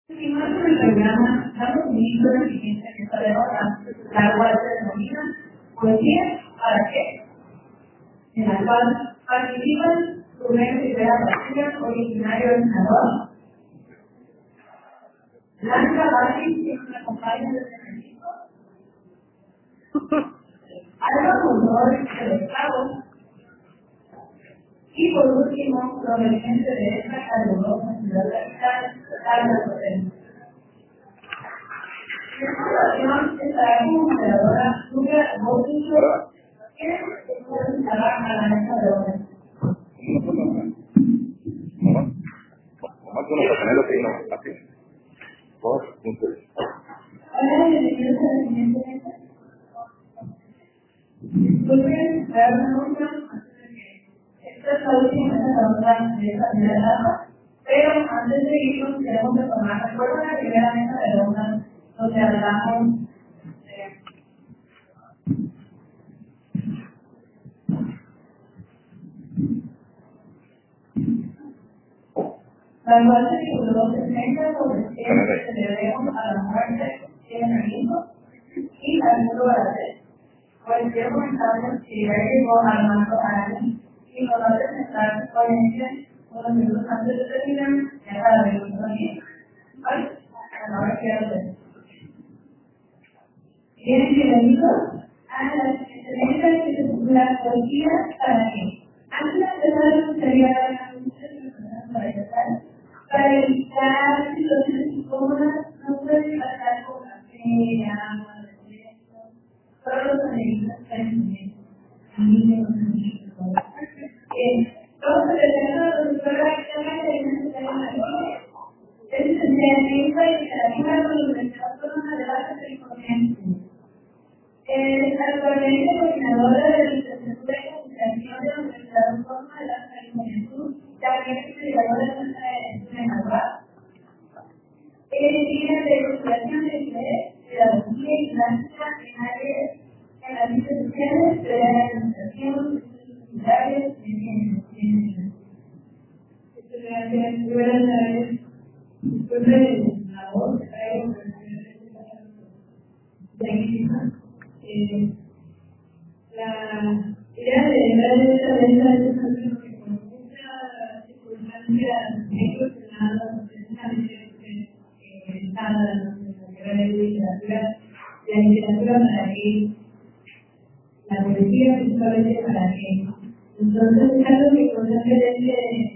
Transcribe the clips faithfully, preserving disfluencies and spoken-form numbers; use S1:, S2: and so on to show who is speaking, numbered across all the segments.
S1: Continuando con el programa, damos inicio a la siguiente mesa de horas, la cual se denomina Poesía para qué, en la cual participan Rubén Rivera García, originario de Sinaloa, Blanca Vázquez, que nos acompaña desde México, Alba Monroy, de Los Cabos, y por último, proveniente de esta calurosa ciudad capital, Carlos Rodríguez. En esta ocasión estará como moderadora Julia Boutillo, que nos presentará a la mesa de hoy. Hola, bienvenidos a la siguiente mesa. Disculpen, dar una nota antes de que esta es la última mesa de esta primera etapa, pero antes de irnos queremos retomar, recuerden la primera mesa de ronda donde hablamos de la cual se tituló sesenta sobre qué se debemos a la muerte y el enemigo y al muro de la fe. Pues quiero comentarles que ya llegó Armando Arani y nos va a presentar su ponencia unos minutos antes de terminar, ya para ver un también. ¿Vale? Ahora quiero ver. Bien, bienvenidos a la experiencia que se titula Poesía para qué. Antes de empezar, me gustaría dar una información para empezar. Para evitar situaciones incómodas, no puede pasar con café, agua, refresco, solo los alimentos calientes. A mí me gusta mucho todo. Vamos a presentar a la doctora Carla Fernández. Es licenciada en literatura por la Universidad Autónoma de Base del Corriente. Es actualmente coordinadora de la licenciatura en comunicación de la Universidad Autónoma de Base del Juventud, también es investigadora de nuestra de Navarra. Es líder de investigación de inglés, pedagogía y práctica en áreas en las instituciones de la administración, universidades y ciencias. Gracias, buenas tardes. Disculpen la voz, traigo tranquila. Eh, la idea de entrar en esta mesa es algo que con mucha circunstancia he cuestionado precisamente porque estaba en la carrera de literatura, la literatura para qué, la poesía principalmente para qué. Entonces es algo que constantemente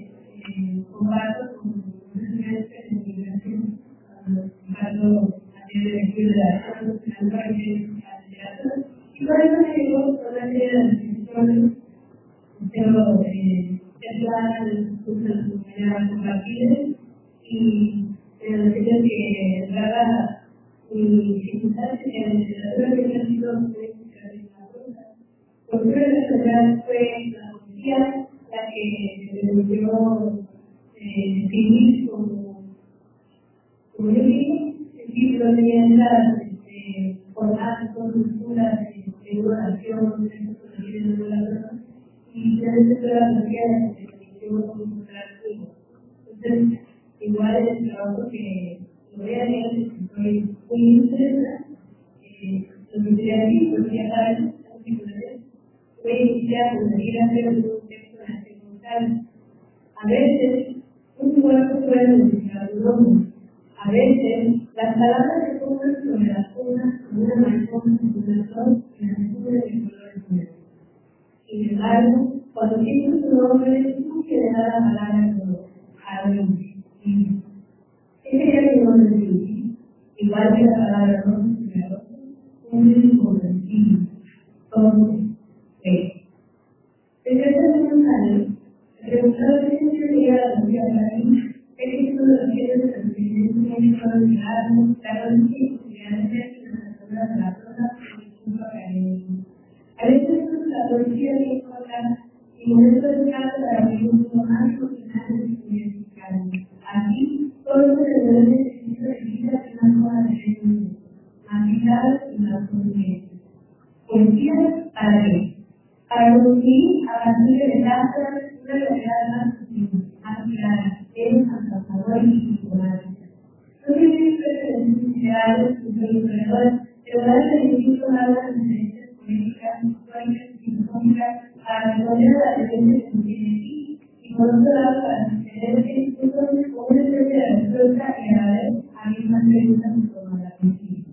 S1: eh, comparto con los estudiantes de investigación, cuando comparto materias de lectura de la literatura. Y por eso me llegó toda la serie de las instituciones, tengo planas de sus cursos de manera compartidas y de los hechos que trata mi dificultad en la literatura que ha sido muy literatura. Por una de las verdades fue la poesía la que se debió definir como como yo digo, el título tenía las formatos, culturas, de educación, de sociedad de la persona, y se necesita la sociedad de la televisión cultural. Entonces, igual es el trabajo que lo voy a leer, estoy muy interesada, lo que quería decir, lo que ya saben, voy a iniciar por seguir a hacer un texto de la secundaria. A veces, un cuerpo puede modificar su nombre. A veces, las palabras se ponen sobre las unas como una mariposa en su corazón y las nubes de colores negros. Sin embargo, cuando tienes tu nombre, tú quieres dar la palabra como alguien. ¿Qué sería mi nombre de ti? Igual que la palabra rosa y la rosa, un mismo sentido. Todo es. Desde hace muchos años, el resultado de esta teoría de la poesía para mí es que uno de los bienes de la experiencia es colonizarnos, la condición y la necesidad de las personas de la zona y el mundo académico. A veces la poesía me importa y en estos casos para mí un mundo más original de estudiantes. Aquí, todo se debe necesito de vida de una forma diferente, más vital y más consciente. Poesía para qué? Para construir a partir de metáforas una realidad más sutil, más clara, menos alcanzadora y psicológica. Entonces, padres, sus ilustradores, pero darle distintos a las diferencias políticas, históricas y filosóficas para responder a la defensa que contiene aquí, y por otro lado, para suceder que entonces como una especie de respuesta y a la vez a mismas preguntas en torno a la conciencia.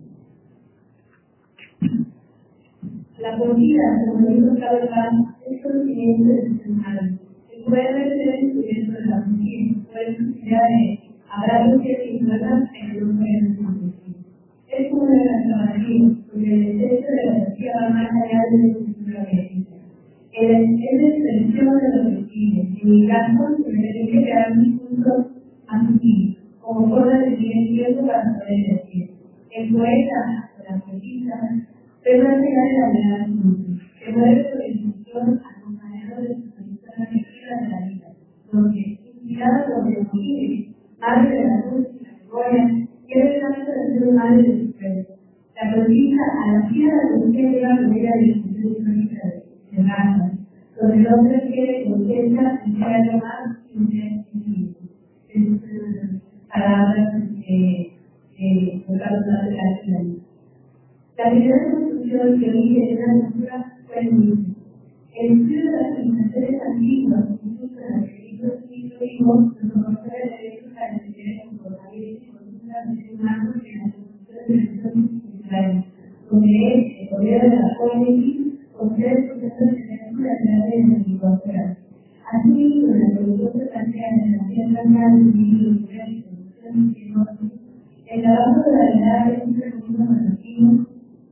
S1: La poesía, como dijo Carlos Paz, es conocimiento excepcional. El poder es el descubrimiento de la conciencia, por eso se de habrá mujeres y personas en el grupo de la conciencia. Es como una transformación, porque el exceso de la energía va más allá de la estructura biológica. Es la extensión de lo que sigue. En mi caso, se me tiene que crear un punto así, como forma de seguir el tiempo para poder decir. El poeta, la poetisa, pero no llegar a la verdad que muere por intención acompañado de su condición afectiva de la vida, donde, inspirada por el motivo, madre de la luz y la memoria, quiere el acto de ser humano y de su cuerpo. La poetisa, a la fila de la poesía, lleva la manera de discusión histórica de razas, donde el hombre quiere conciencia y sea algo más infinito. Palabras de Carlos Paz de la Ciudad. La primera construcción que orige de la cultura fue el mismo. El estudio de las civilizaciones antiguas, incluso en las que libros históricos, nos proporciona elementos para entender el comportamiento y conducta del ser humano en las construcciones de relaciones culturales, donde es el poder de la poética, con tres procesos de creación de la individuación. Asimismo, en la producción de plantear en las tierras grandes de libros y producciones y negocios, el trabajo de la realidad es un fenómeno conocido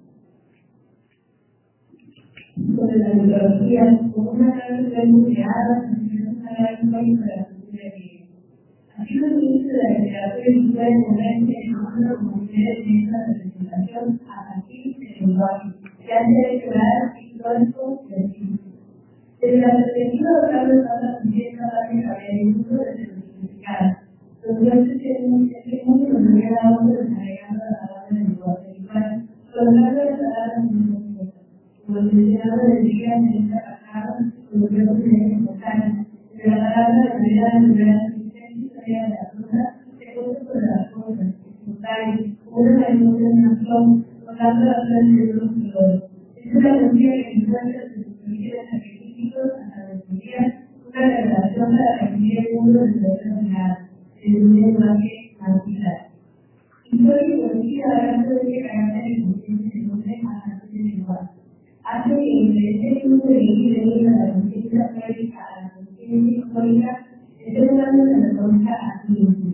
S1: sobre la mitología como una gran red nucleada, una gran fuente de la cultura griega. Así los ministros de la literatura y cultura de Convence llaman como mujeres de esta representación a partir del lenguaje, que hace declarar histórico del cine. Desde la perspectiva de Carlos Paz también es capaz de cambiar el mundo desde lo significado. Los dioses tienen este mundo que nos había dado desagregando la palabra del lenguaje igual, colocando las palabras en un contexto. Como el mencionado del día en esta pasada, los verbos de la importancia, de la palabra de manera de lograr la existencia historia de la fruta, se cuenta sobre las cosas, espontáneas, como una manifestación, colocando las flores de los colores. Es una poesía que encuentra sus orígenes arquetípicos hasta descubrir una revelación para definir el mundo desde otra mirada, desde un lenguaje particular. Historia y poesía hablando de este carácter de conciencia del hombre a partir del lenguaje. Hace que entre este tipo de ir a la conciencia teórica a la conciencia histórica, el ser humano se reconozca a sí mismo.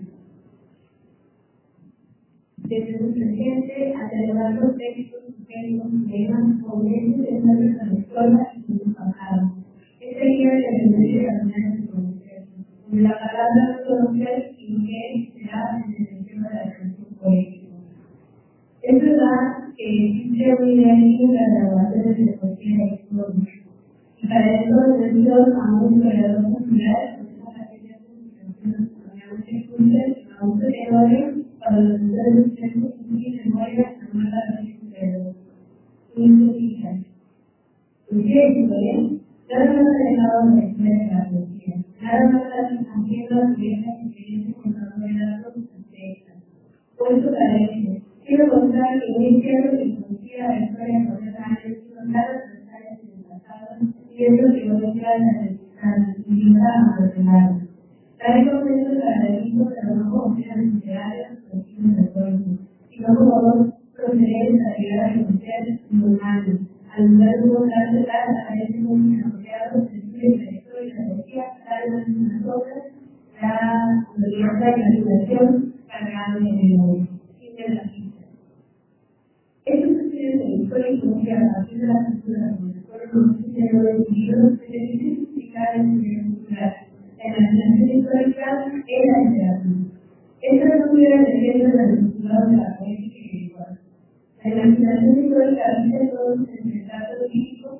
S1: Desde su presente hasta elevar los textos, sugerimos, temas, convenios de nuestra trayectoria y su pasado. Este día de la tendencia de caminar en su conocer, donde la palabra conocer y que será en el tema de la canción poética. Es verdad que existe una idea en la grabación de poesía e historia, y para esto necesitamos a un historiador popular, que es la aquellas publicaciones obviamente escuchas, a un historiador para los estudios de y memoria a nueva historiador. Significa, poesía e historia, nada más alejado de la historia de la poesía, nada más haciendo las viejas experiencias con la novedad ancestral. Por eso parece. Quiero contar que muy cierto que conocía la historia por los años y contar las batallas en el pasado, y eso que no decía la dignidad a los demás. Trae conceptos paralelismos, pero no como seres literarios o signos de cuentos, sino como dos procedentes a llegar a conocer humanos. Al lugar de un gran total, aparecen muy asociados el estudio de la historia y la poesía, tales como las obras, la libertad y la liberación, cargada de memoria. Fin de la cita. Estos estudios de la historia y poesía a partir de la cultura como el cuerpo de los individuos se deben explicar en su vida cultural. La imaginación histórica es la literatura. Esta es una leyenda de los postulados de la poética y igual. La imaginación histórica dice todos los retratos físicos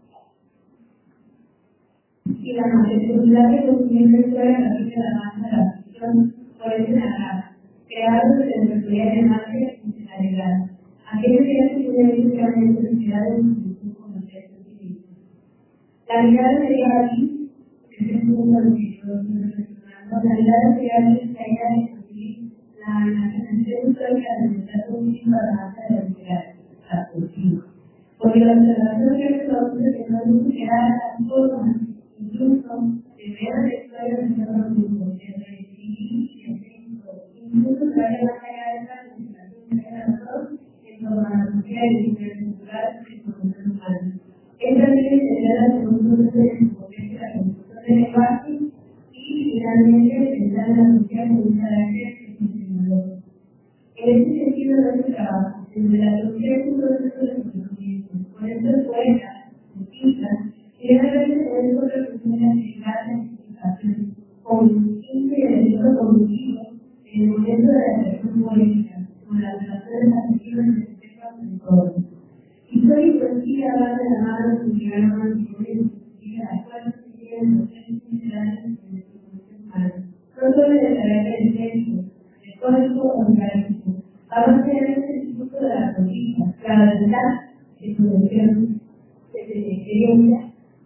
S1: y la majestuosidad que contiene la historia a partir de la masa de la ficción por ese narrar, creados desde la teoría de masa y funcionalidad. Aquellos que ya se tienen especialmente necesidades de su conocer su espíritu. La mirada sería aquí, que es el mundo de los que todos nos relacionamos, la mirada sería aquí que haya de descubrir la la generación histórica de nuestra última base de la cultura. Porque la observación que se produce que no nos queda la forma, incluso de ver la historia de nuestro grupo, de recibir y de incluso traer más allá de esa legislación de las dos, en torno a la sociedad y cultural que es como ser humano. Esta ley sería la segunda de la construcción del lenguaje y finalmente pensar en la sociedad con un carácter funcionador. En este sentido de este trabajo, desde la sociedad es un proceso de conocimiento, por eso es poeta, artista, y debe verse por eso representa actividad de anticipación, con un elemento cognitivo en el momento de la expresión política, con las relaciones afectivas y respecto al entorno. Historia y poesía van de la mano de su diálogo antiguo y de las cuales se tienen los tres generales de la institución humana, no solo de carácter estético, histórico o orgánico, a base de este instituto de la política, la verdad, de producción, de experiencia.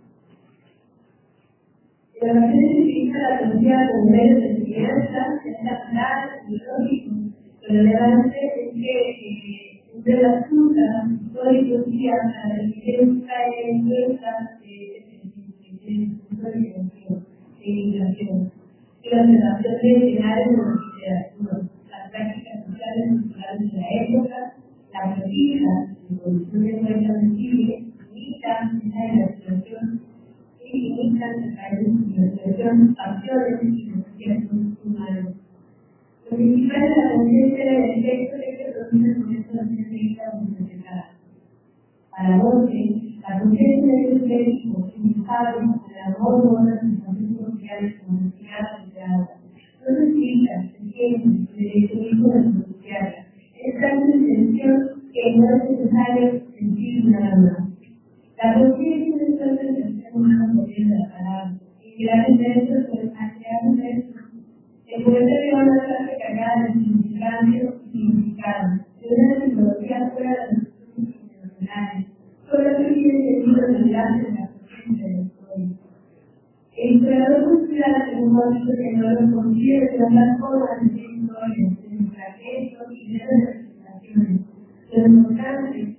S1: La relación se utiliza la poesía como medio de enseñanza, es natural y lógico. Lo relevante es que de las frutas, toda y poesía, la religión trae fuerzas de inmigración, y la observación de escenarios de la literatura, las prácticas sociales y culturales de la época, la política, la evolución de nuestra sensible, imitan esa relación y imitan la relación, acciones y relaciones humanas. Lo principal es la conciencia del efecto que se produce con esta técnica funcional. Para Borges, la conciencia de este efecto significado el amor o las situaciones sociales como necesidad asociada. No se explica, se entiende, el derecho hijo de la social. Es tanta intención que no es necesario sentir nada más. La conciencia es tanta intención más potente de la palabra. Y gracias a esto se creado esto. El poeta lleva una clase cargada de significantes y significados, de una tecnología fuera de los estudios internacionales. Solo que tiene sentido el enlace de la conciencia del poema. El historiador cultural, según ha dicho que no lo considera de una forma de ser historias, de fragmentos y de representaciones. Lo importante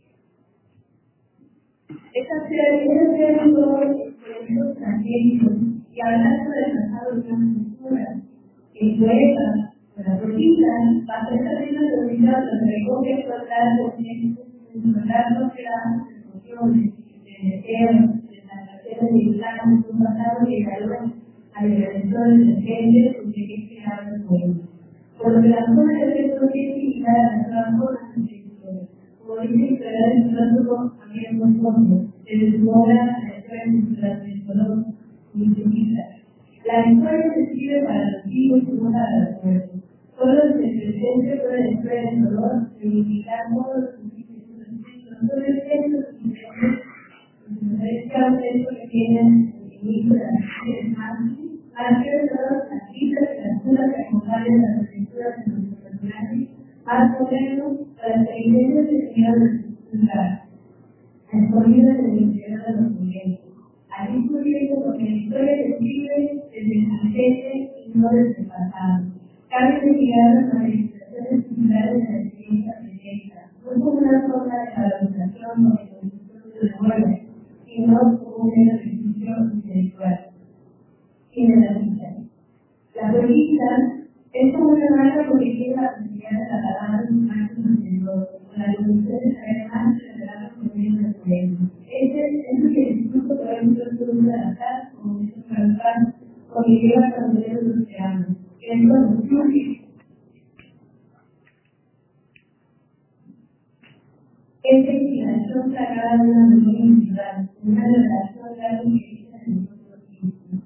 S1: es hacer un todo expresos fragmentos y hablar sobre el pasado de una cultura. El poeta, con la poesía, va a ser también la teoría que recoge explotar los textos, explotar los pedazos de emociones, de deseos, de transacciones de islamas de un pasado que dialoga a la redención de gentes con que es creado el poema. Por lo que la forma de ser científica de las transformaciones de la historia, como dice el historiador y filósofo Javier Montoya, desde su obra La historia cultural del color, multiplica. La historia se escribe para los vivos y no para los muertos. Solo desde el presente puede la historia del dolor reivindicar todos los principios y los solo efectos y intereses, los intereses que tienen el inicio de las mujeres más, más que todas las citas y las curas que acompañan las escrituras de nuestros personajes, más modernos, para las evidencias que se quedan culturales, escondidas en el interior de los clientes. Así sucediendo porque la historia se escribe desde el presente y no desde el pasado. Cabe investigar las manifestaciones culturales de la experiencia presente, no como una forma de valorización o de construcción de memoria, sino como un ejercicio intelectual. Fin de la cita. La poesía es como una marca porque tiene la posibilidad de acabar en un máximo interior, con la evolución de saber más de relatos con medio de poema. Este es el que incluso por ejemplo el producto de la paz, como dice Franzán, porque lleva a conocer los océanos. Entonces, esta inspiración sagrada de una memoria individual, una relación de algo que dice en nosotros mismos.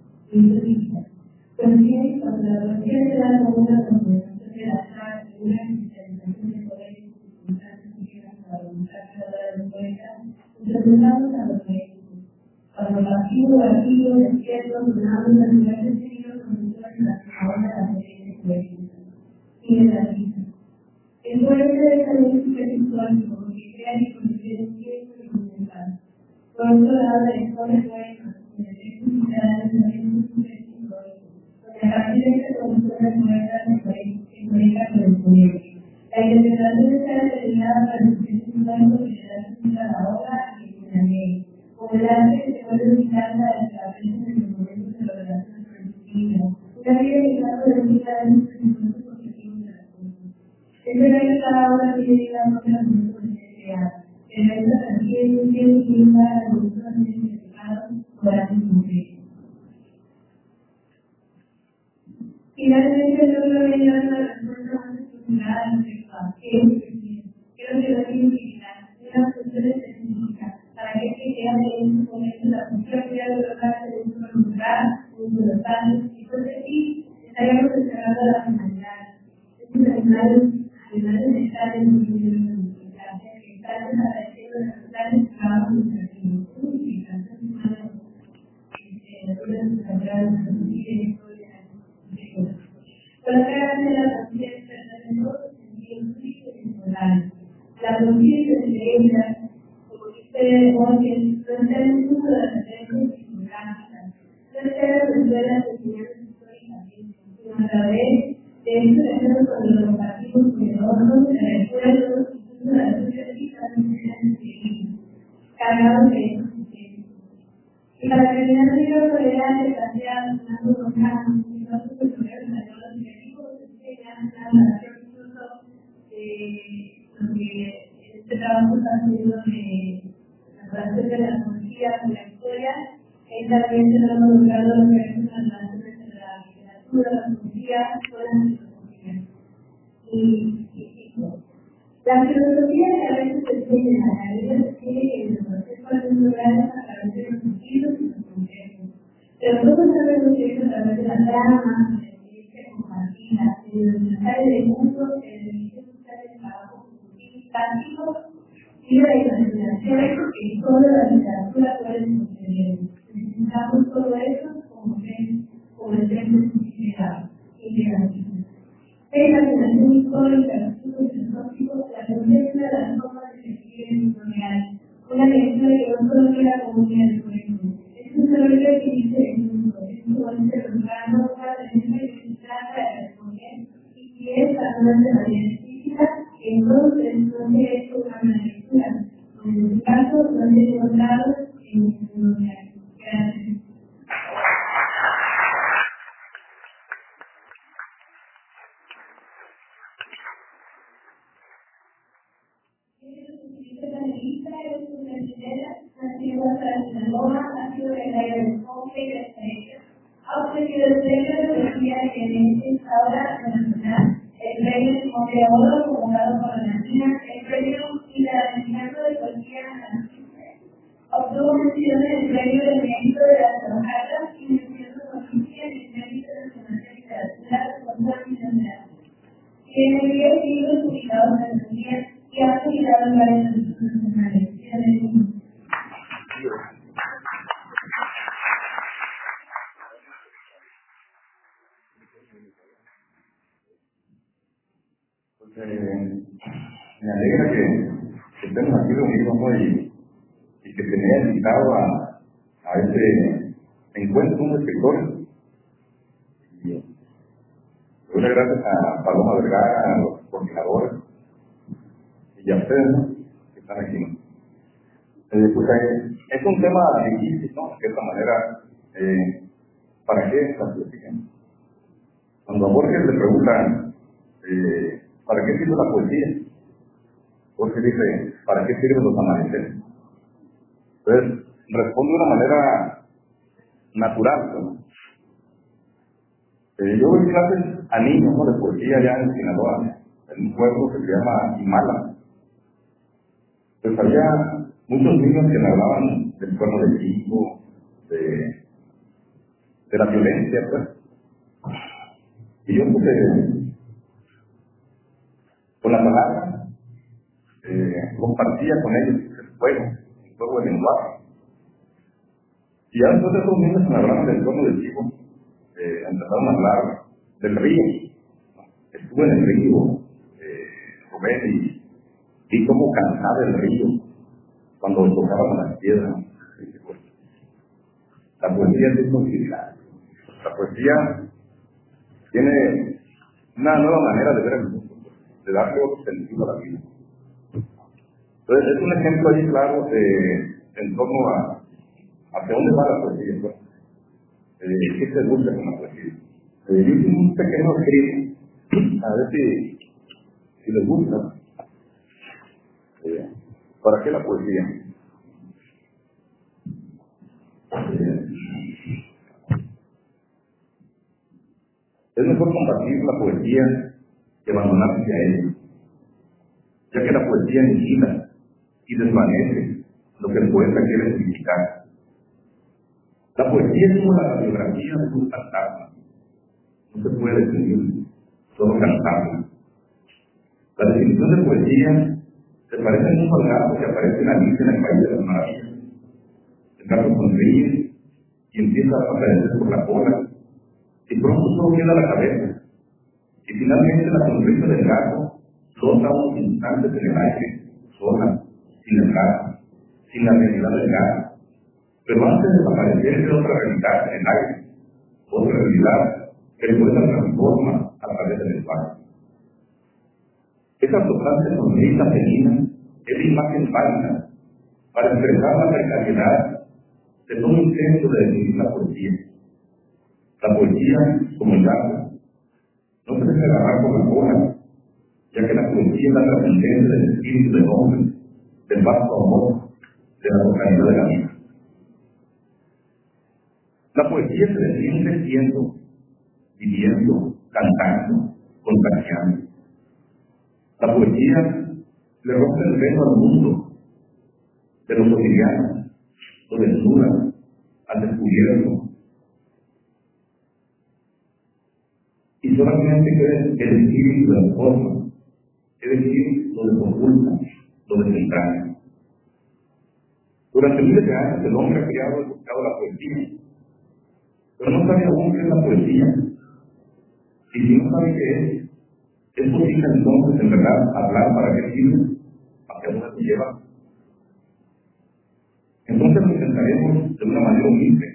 S1: Pues bien, cuando la poesía se da como una combinación de la paz y una cristalización de poderes y circunstancias que llegan a la voluntad creadora del poeta, nos remontamos a lo poético. Cuando lo activo, activo, despierto, sonamos las diversas signos conductores en las que ahora las experiencias poéticas. Y de la vida. El poeta debe también ser histórico, porque crea que considera un tiempo y fundamental. Por otro lado, la historia poética, en el texto literal, es también un sujeto histórico. A partir de esta conducción del poeta, el poeta maneja con el poder. La interpretación está determinada para el sujeto humano que le da sentido a la obra y a la ley, como el arte que se vuelve vital para el que aprende en los momentos de la relación productiva. Una vida que está producida en los sentimientos positivos de la cosa. Es verdad que cada obra tiene, digamos, la función de crear, pero esta también tiene que ir a la evolución de significado por arte concreto. Finalmente, yo creo que hay una respuesta más estructurada en respecto a qué es crecimiento. Creo que lo tiene que quitar una función específica para que se quede en su momento la función que ha de lograr de un solo lugar, un solo tal, y entonces sí, estaríamos descargando la finalidad. Estos animales, animales están en un nivel de multiplicación, que están desapareciendo de los planes de trabajo educativos. Unificación humana, naturales, naturales, sociales, por otra parte, la conciencia está en todos los sentidos físicos y morales. La conciencia de ella, como dice Borges, no está en el mundo de las creencias psicológicas, no está en las escuelas de enseñanza históricamente, sino a través de estos ejemplos cuando lo compartimos con el otro, de recuerdos, incluso de las luchas físicas que se han seguido, cargados de estos sucesos. Y para terminar, quiero tolerar el planteado Fernando Rojano, y no se puede tolerar en los negativos, que ya han hablado incluso de lo que este trabajo está haciendo de la relación de la poesía con la historia, y también se han involucrado los diversos relaciones de la literatura, la poesía, con la filosofía. Y, y, y la filosofía que a veces se tiene en la realidad se tiene que en el proceso de lograr a través de los sentidos y los conceptos. Pero ¿cómo sabemos que es a través de la trama, de la experiencia compartida, de los mensajes del mundo, de la división social del trabajo práctico y de la imaginación que toda la literatura puede sostener? Necesitamos todo eso como el centro considerado y negativo. Es la relación histórica, los estudios filosóficos, la conciencia de las formas de escribir en lo real. Una lectura que no solo queda como un día de cuento. Es un saber que dice el mundo, es un momento logrando para tener que se trata de responder y si es la una de la científica, entonces no se ha hecho una lectura. En este caso, no se ha encontrado en el real. Gracias. Ha sido el área del enfoque y de experiencia. Ha obtenido el premio de poesía que en esta obra nacional, el premio Simón de Oro, convocado por la Natina, el premio Interamericano de Poesía Nacional. Obtuvo mención en el premio del mérito de las Trabajadoras y mención de Poesía en el premio internacional de literatura con dos millones de años. Tiene diez libros publicados en la Nacional y ha publicado en varias revistas nacionales.
S2: Pues, eh, me alegra que, que estemos aquí reunidos hoy y, y que se me haya invitado a, a este encuentro con escritores. Y doy las gracias a Paloma Vergara, a los coordinadores y a ustedes, ¿no?, que están aquí, ¿no? Eh, pues, eh, es un tema difícil, ¿no?, de cierta manera. Eh, ¿Para qué esta poesía? Cuando a Borges le preguntan eh, ¿para qué sirve la poesía? Borges dice, ¿para qué sirven los amaneceres? Entonces, responde de una manera natural, ¿no? Eh, yo doy clases a niños, ¿no?, de poesía allá en Sinaloa, en un pueblo que se llama Imala. Pues había muchos niños que me hablaban del cuerno del chico, de, de la violencia, pues. Y yo, pues, eh, con la palabra, eh, compartía con ellos el juego, el juego del lenguaje. Y ya después de esos niños que me hablaban del cuerno del chico, eh, empezaron a hablar del río. Estuve en el río, eh, Rubén, y vi cómo cantaba el río cuando tocaban las piedras. Y pues, la poesía es considerada. La poesía tiene una nueva manera de ver el mundo, de darle otro sentido a la vida. Entonces, es un ejemplo ahí claro de, en torno a hacia dónde va la poesía, pues. Eh, ¿Qué se busca con la poesía? Eh, yo hice un pequeño escrito, a ver si, si les gusta. Eh, ¿Para qué la poesía? Eh, es mejor combatir la poesía que abandonarse a ella, ya que la poesía aniquila y desvanece lo que el poeta quiere significar. La poesía es como la biografía de un fantasma. No se puede definir, solo cantarla. La definición de poesía se parece al mismo gato que aparece en Alicia en el País de las Maravillas. El gato sonríe y empieza a aparecer por la cola, y pronto solo queda la cabeza. Y finalmente la sonrisa del gato flota unos instantes en el aire, sola, sin el gato, sin la realidad del gato. Pero antes de desaparecer de otra realidad en el aire, otra realidad que el poeta transforma a través del espacio. Esa flotante sonrisa felina es la imagen válida para expresar la precariedad de todo intento de definir la poesía. La poesía, como el gato, no se deja agarrar por la cola, ya que la poesía es la trascendencia del espíritu del hombre, del vasto amor, de la totalidad de la vida. La poesía se defiende siendo, viviendo, cantando, contagiando. La poesía le rompe el velo al mundo de lo cotidiano, lo desnuda, al descubierto. Y solamente queda el espíritu de la forma, es decir, lo desoculta, lo desentraña. Durante miles de años el hombre ha creado y buscado la poesía, pero no sabe aún qué es la poesía. Y si no sabe qué es, es posible entonces en verdad hablar para qué sirve, hacia dónde se lleva. Entonces lo intentaremos de una manera humilde.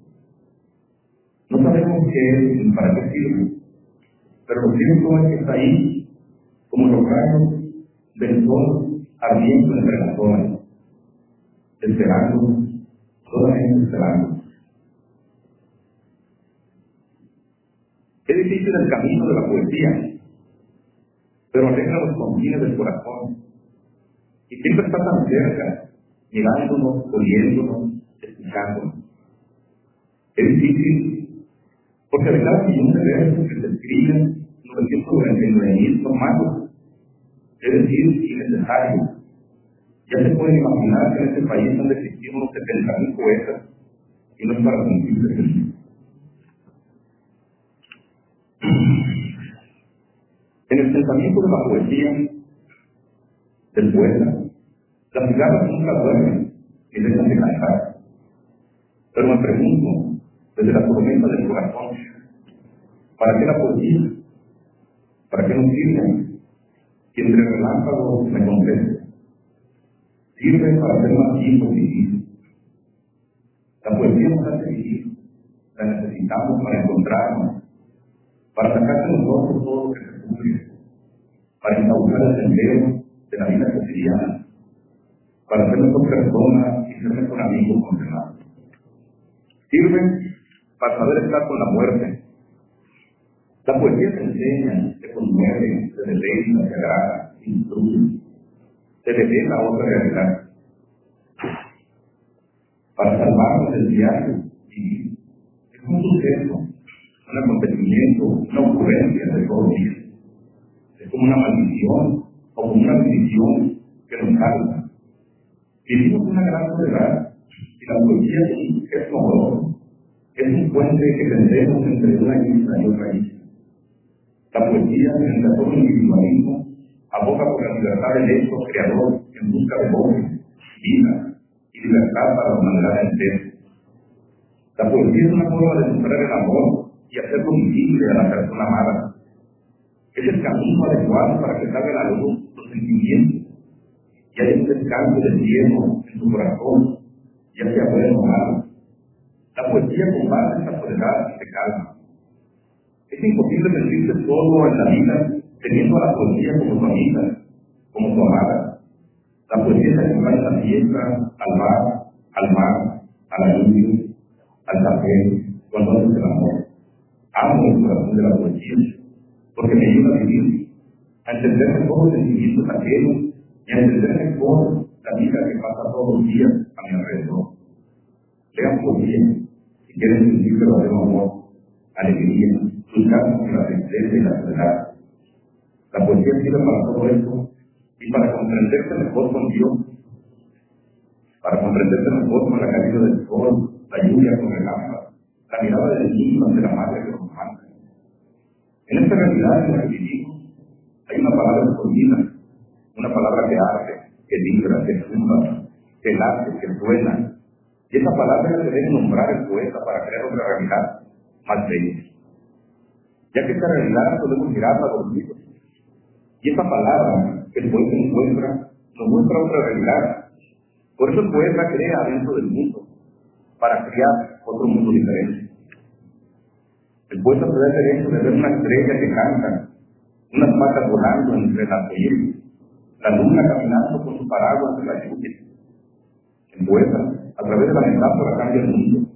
S2: No sabemos qué es ni para qué sirve, pero lo cierto es que está ahí, como los rayos del sol ardiendo entre las olas, esperando, solamente esperando. Es difícil el camino de la poesía, pero alegra los confines del corazón, y siempre está tan cerca, mirándonos, oyéndonos, escuchándonos. Es difícil, porque de cada millón de versos que se escriben, novecientos noventa y nueve mil son malos, es decir, innecesarios. Ya se pueden imaginar que en este país han de existir unos setenta mil poetas, y no es para sentirse feliz. En el pensamiento de la poesía del poeta, las cigarras nunca duermen y dejan de cantar. Pero me pregunto, desde la tormenta del corazón, ¿para qué la poesía? ¿Para qué nos sirve? Y entre relámpagos me contesto, sirve para hacer más tiempo vivir. La poesía nos hace vivir, la necesitamos para encontrarnos, para sacar de nosotros todo lo que se sufre, para instaurar el sendero de la vida cotidiana, para ser mejor persona y ser mejor amigo con los demás. Sirve para saber estar con la muerte. La poesía te enseña, te conmueve, te deleita, te agrada, te instruye, te revela a otra realidad. Para salvarnos del viaje y es un suceso, un acontecimiento, una ocurrencia de todos los días. Es como una maldición o como una bendición que nos salva. Vivimos una gran soledad y la poesía es como es un puente que tendemos entre una isla y otra isla. La poesía, frente a todo el individualismo, aboga por la libertad del hecho creador en busca de voz, vida y libertad para la humanidad entera. La poesía es una forma de mostrar el amor y hacerlo visible a la persona amada. Es el camino adecuado para que salgan a la luz los sentimientos y haya un descanso del cielo en su corazón, ya sea bueno o malo. La poesía combate esta soledad y se calma. Es Es imposible sentirse solo en la vida teniendo a la poesía como tu amiga, como tu amada. La poesía te acompaña a la fiesta, al bar, al mar, a la lluvia, al café, cuando haces el amor. Amo el corazón de la poesía, porque me ayuda a vivir, a entender mejor los sentimientos ajenos y a entender mejor la vida que pasa todos los días a mi alrededor. Lean poesía si quieren sentir verdadero amor, alegría, luchar con la tristeza y la soledad. La poesía sirve para todo esto y para comprenderse mejor con Dios, para comprenderse mejor con la caída del sol, la lluvia con el agua, la mirada del niño ante la madre que nos manda. En esta realidad en la que vivimos hay una palabra escondida, una palabra que arde, que vibra, que zumba, que late, que suena. Y esa palabra se debe nombrar el poeta para crear otra realidad más bella. Ya que esta realidad podemos mirarla a los libros. Y esa palabra que el poeta encuentra nos muestra otra realidad. Por eso el poeta crea dentro del mundo, para crear otro mundo diferente. El poeta se da el derecho de ver una estrella que canta, unas patas volando entre el arcoíris, la luna caminando con su paraguas en la lluvia. El poeta, a través de la metáfora, cambia el mundo.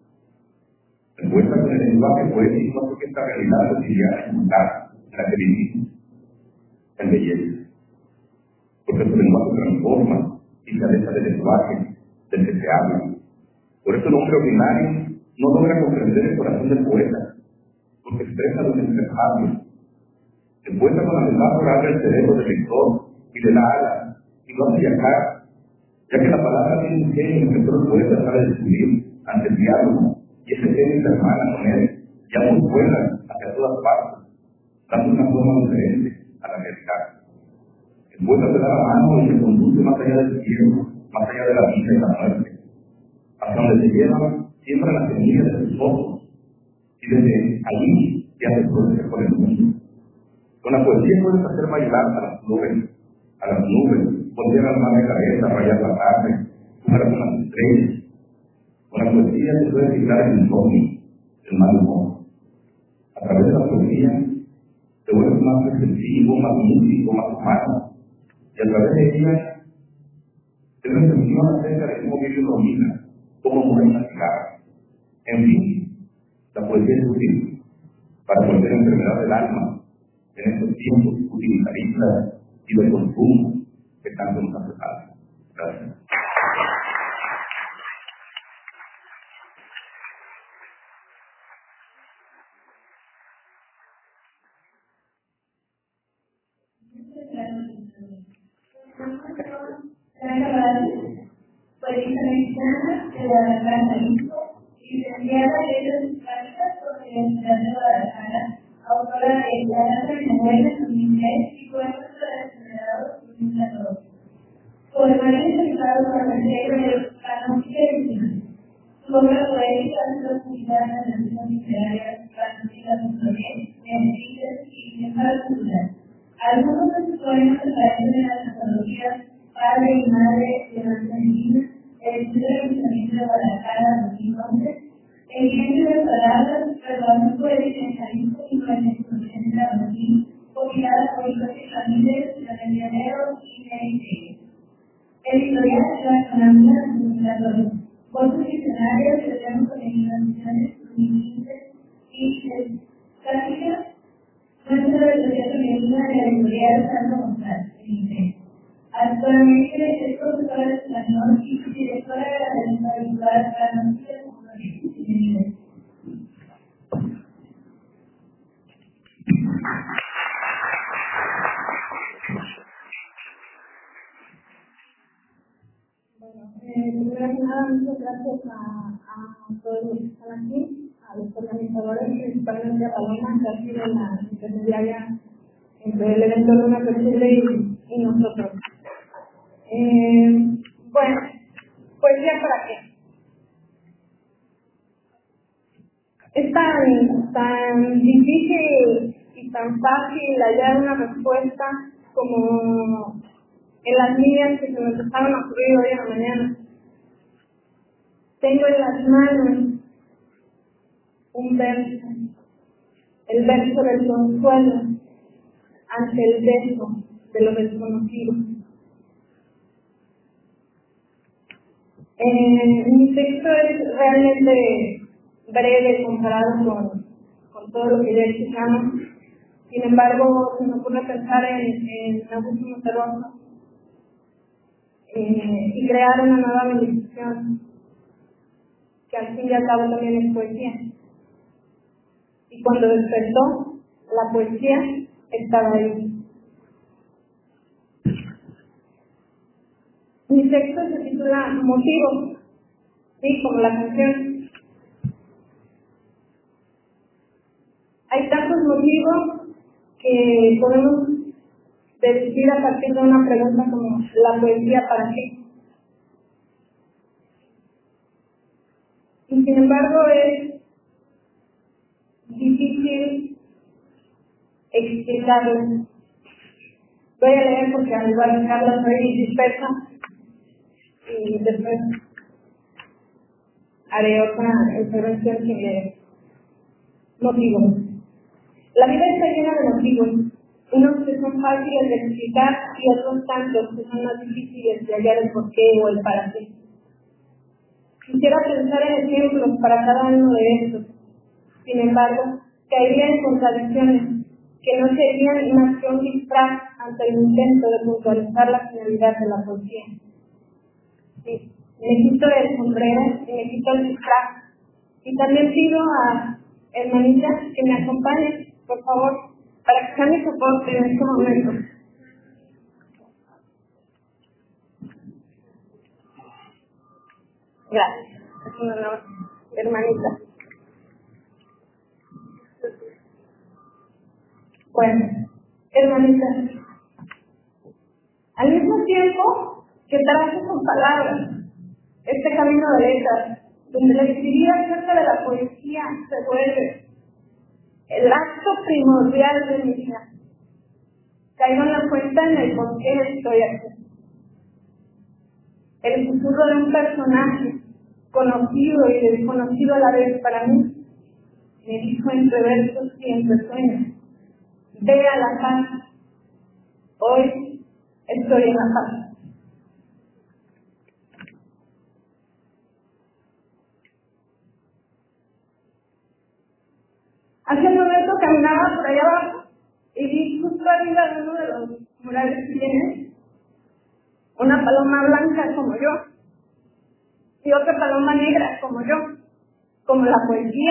S2: El poeta con el lenguaje poético hace que esta realidad cotidiana y mundana en la que vivimos en belleza. Porque su lenguaje transforma y se aleja del lenguaje del que se habla. Por eso el hombre ordinario no logra comprender el corazón del poeta, porque expresa lo inexpresable. El poeta con la metáfora abre el cerebro del lector y le da alas y lo hace viajar, ya que la palabra tiene un genio que solo el poeta sabe descubrir ante el diálogo, y ese genio se hermana con él, ya muy vuela hacia todas partes, dando una forma diferente a la realidad. El poeta se da la mano y se conduce más allá del cielo, más allá de la vida y la muerte, hasta donde se lleva siempre la semilla de sus ojos, y desde allí ya se puede por el mundo. Con la poesía puedes hacer bailar a las nubes, a las nubes, voltear al mar de cabeza, rayar la tarde, jugar con las estrellas. Con la poesía se puede quitar el insomnio, el mal humor. A través de la poesía te vuelves más reflexivo, más músico, más humano. Y a través de ella te reflexiona acerca de cómo vive una vida, cómo muere una cigarra. En fin, la poesía es útil para cualquier enfermedad del alma en estos tiempos utilitaristas y de consumo que tanto nos hace falta. Gracias.
S1: Poesía mexicana de Guadalajara, Jalisco, licenciada en Letras Hispánicas por la Universidad de Guadalajara, autora de Grandes novelas en inglés y poemas relacionados con un plato. Poemarios dedicados a la serie de canónica y original. Su obra poética ha sido publicada en las revistas literarias Canónica punto net, Beatrices y Ejemplar Cultural. Algunos de sus poemas aparecen en las antologías Padre y Madre de Argentina, el estudio del Pensamiento de Guadalajara dos mil once, el Genio de Palabras, Revolución Poética en Jalisco y con la Exposición de la Brasil, publicada por José Ramírez, Leonel Llanero y Ney. Editorial La Economía Administradora. Voces diccionarios que tenemos con informaciones feministas y clásicas. Nuestra biblioteca femenina de la editorial Sandro González, en inglés. Actualmente es profesora de español y directora de la revista virtual Canónica punto net, en inglés.
S3: Bueno, eh, primero que nada, muchas gracias a, a todos los que están aquí, a los organizadores, principalmente a Paloma, que ha sido la intermediaria entre el evento Luna Flexible y, y nosotros. Eh, bueno, pues ya para qué. Es tan, tan difícil y tan fácil hallar una respuesta como en las líneas que se me empezaron a ocurrir hoy en la mañana. Tengo en las manos un verso, el verso del consuelo ante el beso de lo desconocido. Eh, mi texto es realmente breve comparado con, con todo lo que ya escuchamos. Sin embargo, se me ocurre pensar en, en Augusto Monterroso eh, y crear una nueva meditación que al fin y al cabo también es poesía. Y cuando despertó, la poesía estaba ahí. Mi texto se titula Motivos, sí, como la canción. Hay tantos motivos que podemos deducir a partir de una pregunta como ¿la poesía para qué? Y sin embargo es difícil explicarlo. Voy a leer porque al igual que Carla soy dispersa y después haré otra intervención que me motivos. La vida está llena de motivos, unos que son fáciles de explicar y otros tantos que son más difíciles de hallar el porqué o el para qué. Quisiera pensar en ejemplos para cada uno de estos. Sin embargo, caería en contradicciones que no serían más que un disfraz ante el intento de puntualizar la finalidad de la poesía. Sí, me quito el sombrero y me quito el disfraz. Y también pido a hermanitas que me acompañen, por favor, para que sea mi soporte en este momento. Gracias. Es un honor, hermanita. Bueno, hermanitas, al mismo tiempo que trabajo con palabras, este camino de letras, donde la escribir acerca de la poesía se vuelve el acto primordial de mi vida, caigo en la cuenta en el por qué estoy aquí. El susurro de un personaje conocido y desconocido a la vez para mí me dijo entre versos y entre sueños: ve a la paz. Hoy estoy en la paz. Hace un momento caminaba por allá abajo y vi justo arriba de uno de los murales que tiene una paloma blanca como yo y otra paloma negra como yo, como la poesía.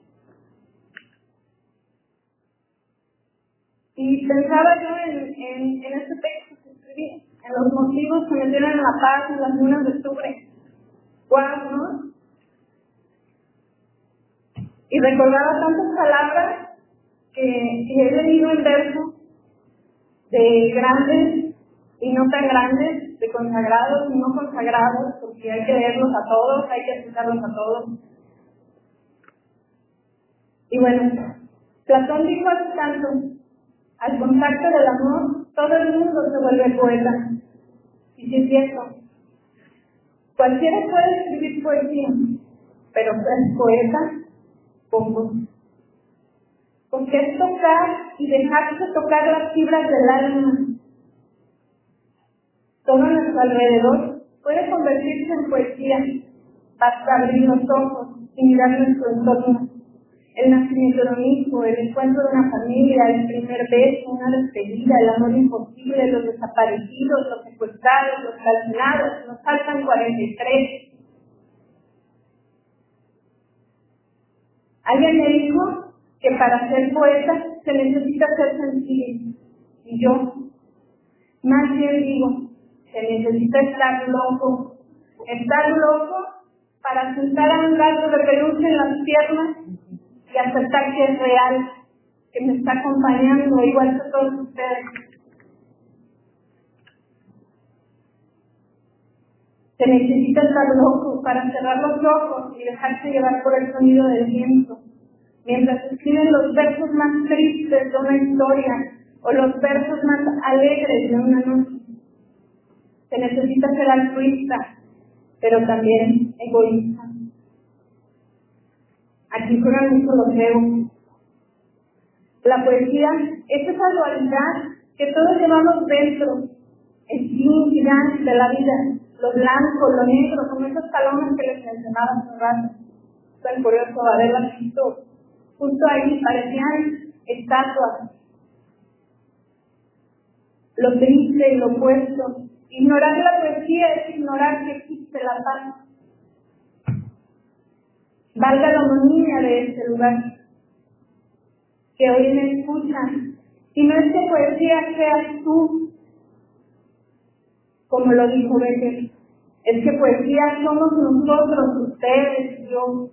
S3: Y pensaba yo en, en, en este texto que escribí, en los motivos que me dieron la paz en las lunas de octubre. ¡Guau!, ¿no? Y recordaba tantas palabras que, que he leído en verso de grandes y no tan grandes, de consagrados y no consagrados, porque hay que leerlos a todos, hay que escucharlos a todos. Y bueno, Platón dijo hace tanto: al contacto del amor, todo el mundo se vuelve poeta. Y sí es cierto, cualquiera puede escribir poesía, pero ser poeta, poco. Porque es tocar y dejarse tocar las fibras del alma. Todo a nuestro alrededor puede convertirse en poesía. Basta abrir los ojos y mirar nuestro entorno. El nacimiento de un hijo, el encuentro de una familia, el primer beso, una despedida, el amor imposible, los desaparecidos, los secuestrados, los calcinados, nos faltan cuarenta y tres. Alguien me dijo que para ser poeta se necesita ser sensible. Y yo, más bien digo, se necesita estar loco. Estar loco para sentar a un gato de peluche en las piernas y aceptar que es real, que me está acompañando igual que todos ustedes. Se necesita estar loco para cerrar los ojos y dejarse llevar por el sonido del viento, mientras escriben los versos más tristes de una historia o los versos más alegres de una noche. Se necesita ser altruista, pero también egoísta. Aquí juegan mucho los egos. La poesía es esa dualidad que todos llevamos dentro, el yin y yang de la vida, lo blanco, lo negro, como esas palomas que les mencionaba hace un rato. Tan curioso haberlas visto justo ahí, parecían estatuas. Lo triste y lo opuesto. Ignorar la poesía es ignorar que existe la paz. Valga la armonía de este lugar. Que hoy me escuchan. Y no es que poesía seas tú, como lo dijo Becker. Es que poesía somos nosotros, ustedes, yo.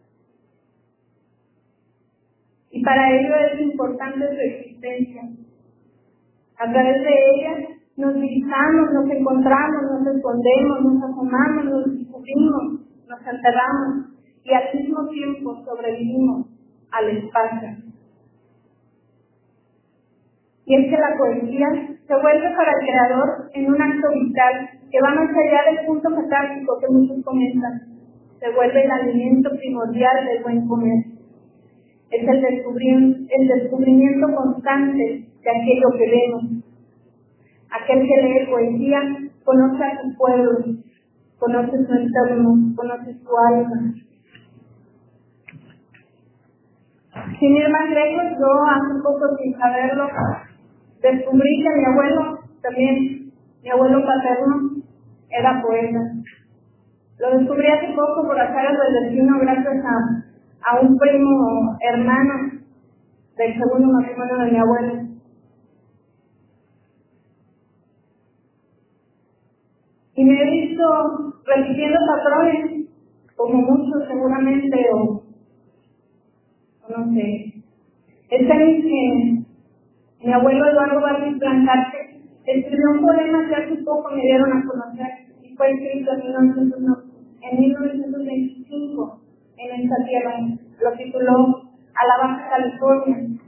S3: Y para ello es importante su existencia. A través de ella nos visitamos, nos encontramos, nos escondemos, nos asomamos, nos descubrimos, nos enterramos y al mismo tiempo sobrevivimos al espacio. Y es que la poesía se vuelve para el creador en un acto vital que va más allá del punto catártico que muchos comentan. Se vuelve el alimento primordial del buen comer. Es el, descubrir, el descubrimiento constante de aquello que vemos. Aquel que lee poesía conoce a su pueblo, conoce su entorno, conoce su alma. Sin ir más lejos, yo hace poco, sin saberlo, descubrí que mi abuelo, también mi abuelo paterno, era poeta. Lo descubrí hace poco por azares del destino gracias a, a un primo hermano del segundo matrimonio de mi abuelo. Y me he visto repitiendo patrones, como muchos seguramente, o, o no sé. Este es que mi abuelo Eduardo Vargas Blancarte escribió un poema que hace poco me dieron a conocer y fue escrito en mil novecientos veinticinco en esta tierra. Lo tituló A la Baja California.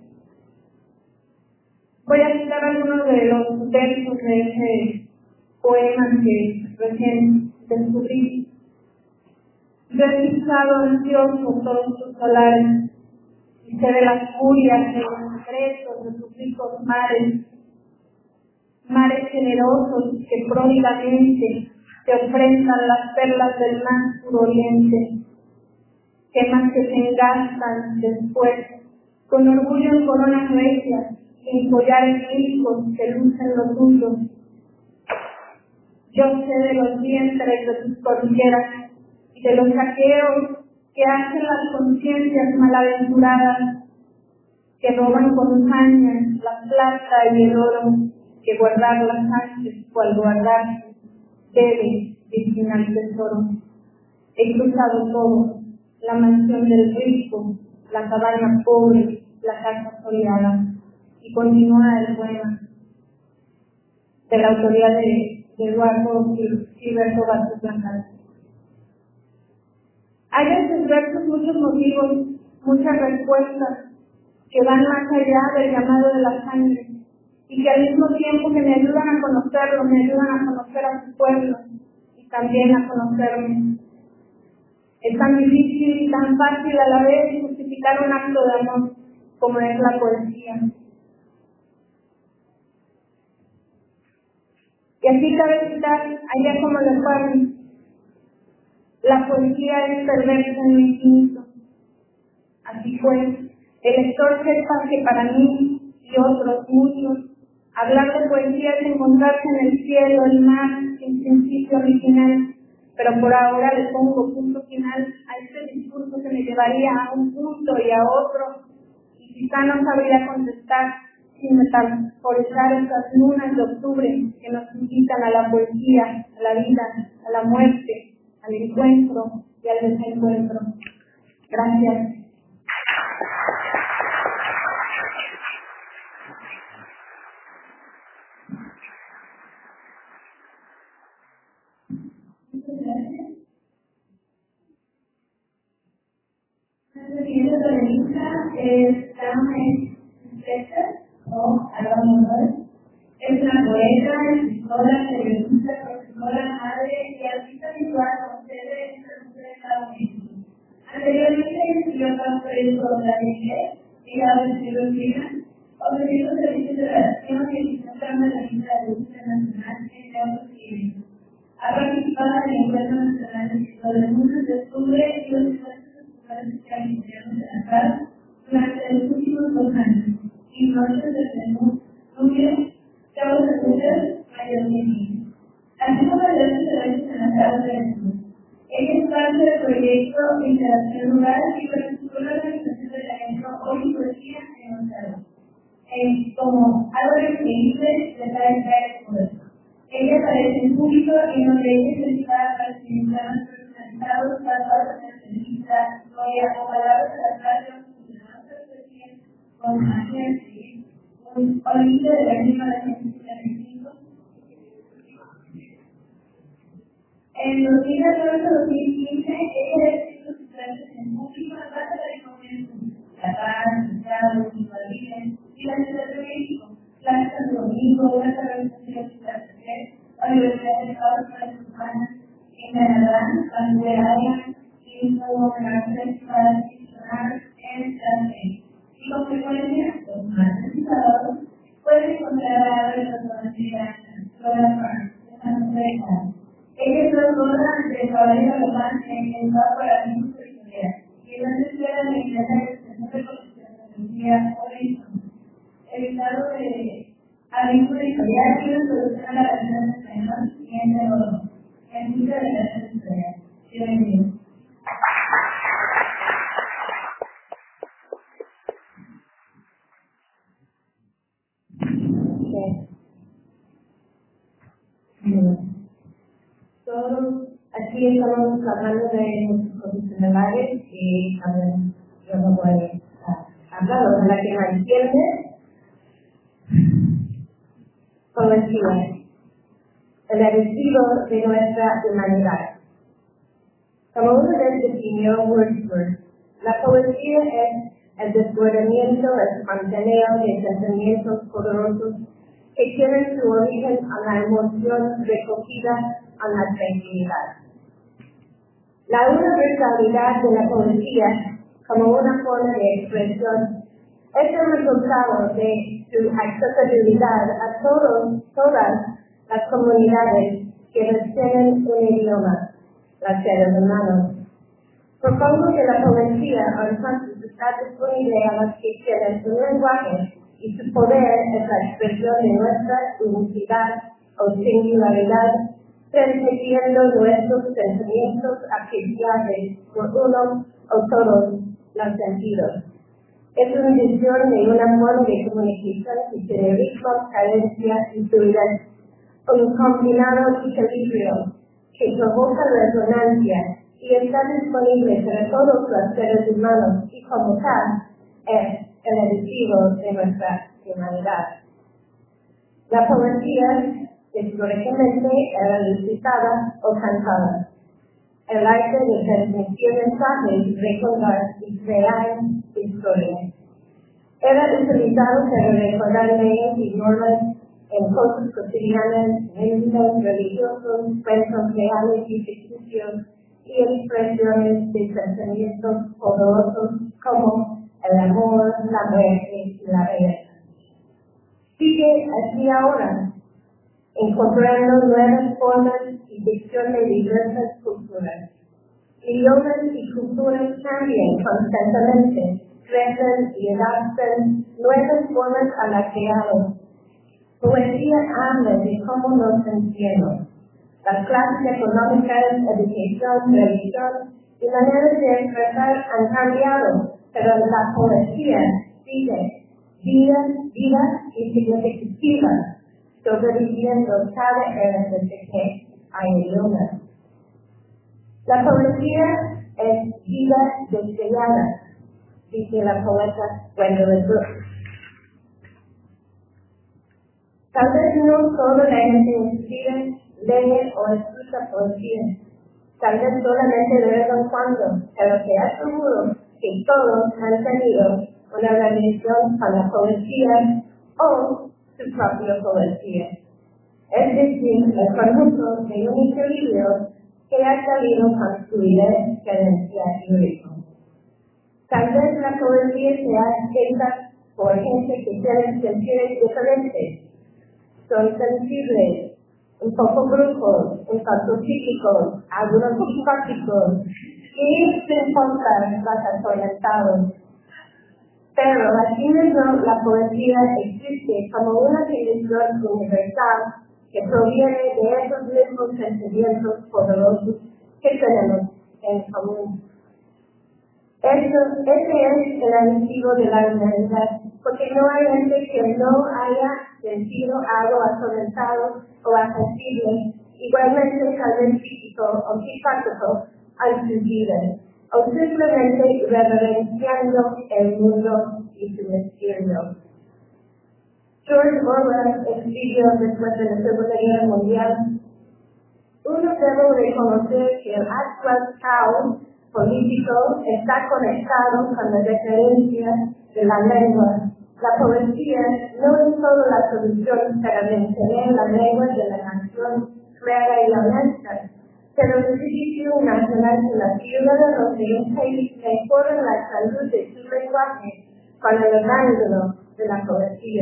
S3: Voy a citar algunos de los versos de ese poema que recién descubrí. Yo he pisado ansioso todos tus solares y sé de las furias de los secretos de tus ricos mares, mares generosos que pródigamente te ofrendan las perlas del más puro oriente, gemas que se engastan después con orgullo en coronas recias y en collares ricos que lucen los tuyos. Yo sé de los vientres de tus cordilleras y de los saqueos que hacen las conciencias malaventuradas, que roban con saña la plata y el oro, que guardar las antes cual guardar debe virginal tesoro. He cruzado todo, la mansión del rico, la cabaña pobre, la casa soleada, y continúa el poema de la autoría de Eduardo Gilberto Vázquez Blancarte. Hay en sus versos muchos motivos, muchas respuestas que van más allá del llamado de la sangre y que al mismo tiempo que me ayudan a conocerlo, me ayudan a conocer a su pueblo y también a conocerme. Es tan difícil y tan fácil a la vez justificar un acto de amor como es la poesía. Y así cabe citar allá como le ponen. La poesía es perversa en lo infinito. Así pues, el lector sepa que para mí y otros muchos, hablar de poesía es encontrarse en el cielo, el mar, en principio original, pero por ahora le pongo punto final a este discurso que me llevaría a un punto y a otro, y quizá no sabría contestar sin metaforizar esas lunas de octubre que nos invitan a la poesía, a la vida, a la muerte, al encuentro y al desencuentro. Gracias.
S1: La siguiente pregunta es Carmen Fletcher o Alba Monroy. Es una poeta, escritora, periodista, profesora, madre y artista visual con sede en San José de Estados Unidos. Anteriormente escribió para el proyecto de la Iglesia, ligado al estilo chino, Internacional sobre el mundo de octubre y los esfuerzos populares que iniciaron en la paz durante los últimos dos años, y noches desde el núcleo Cabo de Mujeres, mayo de mil. Así como el resto de veces en la sala de Jesús. Ella es parte del proyecto de Interacción Rural y participó en la organización del evento Hoy y Poesía en Ontario. Eh, como algo increíble de tal esfuerzo. Ella aparece en público y nos ve presentada para presentar a nuestros organizados para todas las entrevistas, gloria o palabras de la radio, de nuestras poesías, con Ángel, un olvido de la misma de la gente cinco. En dos mil catorce a dos mil quince, ella decidió sus clases en público en base a la recomendación La Paz, Santiago, Ibagué y la Ciudad de México, clases en domingo, una organización de la Universidad de Estados Unidos en Canadá, Australia y un nuevo carácter para institucionar en Chile. Y con frecuencia, los más necesitados pueden encontrar a la persona de Flora Farm, de San José. Ella es autora de Caballo Alemán en el Banco de la Misma Territorial y es la tercera de la Iglesia de Extensión de Colección de Tecnología Horizon. El estado de agrícola y editorial y una solución a la relación de español y entre otros. En muchas de las editoriales. Bienvenido.
S3: Todos aquí estamos hablando de nuestros profesionales y también yo no voy a hablar, ojalá que me entiende. Poesía, el archivo de nuestra humanidad. Como una vez definió Wordsworth, la poesía es el desbordamiento espontáneo de sentimientos poderosos que tienen su origen en la emoción recogida en la tranquilidad. La universalidad de la poesía, como una forma de expresión, es el resultado de su accesibilidad a todos, todas las comunidades que tienen un idioma, los seres humanos. Propongo que la poesía entonces está disponible a los que tienen un lenguaje y su poder es la expresión de nuestra unicidad o singularidad, transmitiendo nuestros pensamientos apreciables por uno o todos los sentidos. Es una visión de una forma de comunicación que tiene ritmo, cadencia y fluidez, un combinado equilibrio que provoca resonancia y está disponible para todos los seres humanos y como tal es el adhesivo de nuestra humanidad. La poesía históricamente era recitada o cantada. El arte de transmitir mensajes, recordar y crear historias. Era utilizado para recordar leyes y normas en cosas cotidianas, mitos religiosos, cuentos reales y ficticios y expresiones de sentimientos poderosos como el amor, la muerte y la belleza. Sigue así ahora, encontrando nuevas formas y dicción de diversas culturas. Idiomas y culturas cambian constantemente, crecen y adaptan nuevas formas a la creación. Poesía habla de cómo nos sentimos. Las clases económicas, educación, religión y maneras de expresar han cambiado, pero la poesía sigue viva, viva y significativa, sobreviviendo cada era desde que hay idiomas. La poesía es vida destellada, dice la poeta Gwendolyn Brooks. Tal vez no toda la gente escribe, lee o escucha poesía. Tal vez solamente de vez en cuando, pero te aseguro que todos han tenido una relación con la poesía o su propia poesía. Es decir, el conjunto de un equilibrio que ha salido con fluidez, cadencia y ritmo. Tal vez la poesía sea escrita por gente que tiene sentidos diferentes. Son sensibles, un poco brujos, un tanto psíquicos, algunos psicóticos, y sin contar los atormentados. Pero asimismo la poesía existe como una dimensión universal que proviene de esos mismos sentimientos poderosos que tenemos en común. Eso, ese es el adjetivo de la humanidad, porque no hay gente que no haya sentido algo atormentado o accesible, igualmente tal vez físico o psicótico al su vida, o simplemente reverenciando el mundo y su misterio. George Orwell escribió después de la Segunda Guerra Mundial: uno debe reconocer que el actual caos político está conectado con la decadencia de la lengua. La poesía no es solo la solución para mantener la lengua de la nación clara y honesta, pero el espíritu nacional de la ciudad de un país mejora la salud de su lenguaje con el ángulo de la poesía.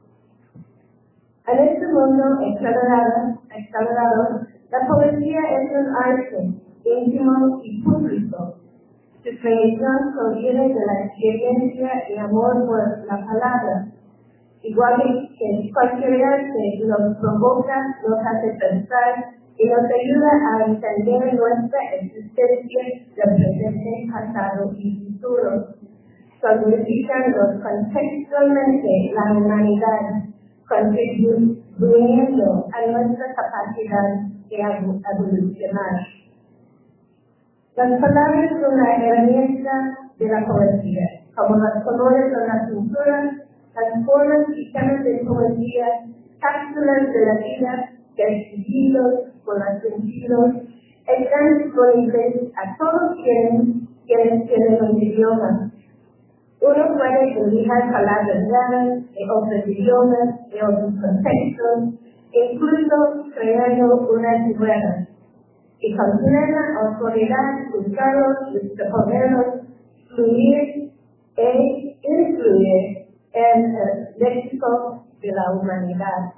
S3: En este mundo acelerado, acelerado, la poesía es un arte íntimo y público. Su creación proviene de la experiencia y amor por la palabra. Igual que cualquier arte nos provoca, nos hace pensar y nos ayuda a entender nuestra existencia de presente, pasado y futuro, solidificando contextualmente la humanidad, contribuyendo a nuestra capacidad de evolucionar. Las palabras son la herramienta de la poesía, como los colores de la pintura, las formas y temas de poesía, cápsulas de la vida, percibidos por los sentidos, están disponibles a todos quienes, quienes tienen un idioma. Uno puede utilizar palabras raras de otros idiomas, de otros contextos, incluso creando unas nuevas. Y con plena autoridad buscarlos y poderlos fluir e influir en el léxico de la humanidad.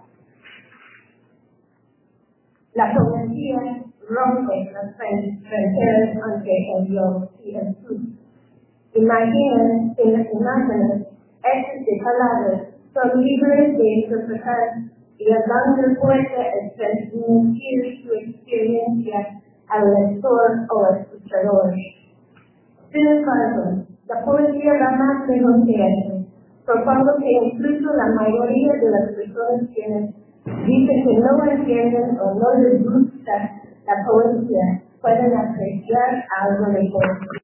S3: La poesía rompe las fronteras entre el yo y el tú. Imaginen, en las imágenes, hechas de palabras, son libres de interpretar y dan el poeta el transmitir su experiencia al lector o escuchador. Sin embargo, la poesía va más lejos que eso. Propongo que incluso la mayoría de las personas quienes dicen que no entienden o no les gusta la poesía pueden apreciar algo de poesía.